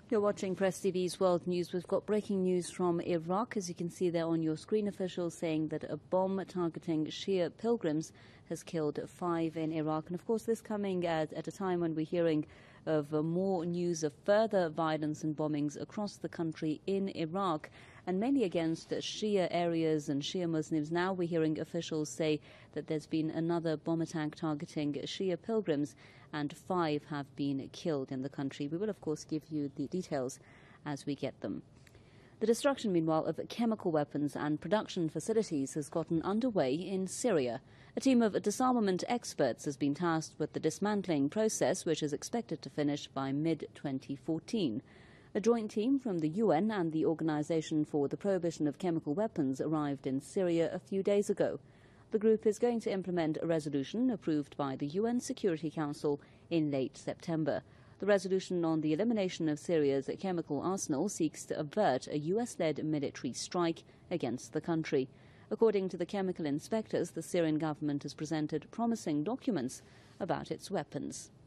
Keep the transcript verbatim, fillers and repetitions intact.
You're watching Press T V's World News. We've got breaking news from Iraq. As you can see there on your screen, officials saying that a bomb targeting Shia pilgrims has killed five in Iraq. And of course, this coming at, at a time when we're hearing of uh, more news of further violence and bombings across the country in Iraq, and mainly against Shia areas and Shia Muslims. Now we're hearing officials say that there's been another bomb attack targeting Shia pilgrims, and five have been killed in the country. We will, of course, give you the details as we get them. The destruction, meanwhile, of chemical weapons and production facilities has gotten underway in Syria. A team of disarmament experts has been tasked with the dismantling process, which is expected to finish by mid twenty fourteen. A joint team from the U N and the Organization for the Prohibition of Chemical Weapons arrived in Syria a few days ago. The group is going to implement a resolution approved by the U N Security Council in late September. The resolution on the elimination of Syria's chemical arsenal seeks to avert a U S-led military strike against the country. According to the chemical inspectors, the Syrian government has presented promising documents about its weapons.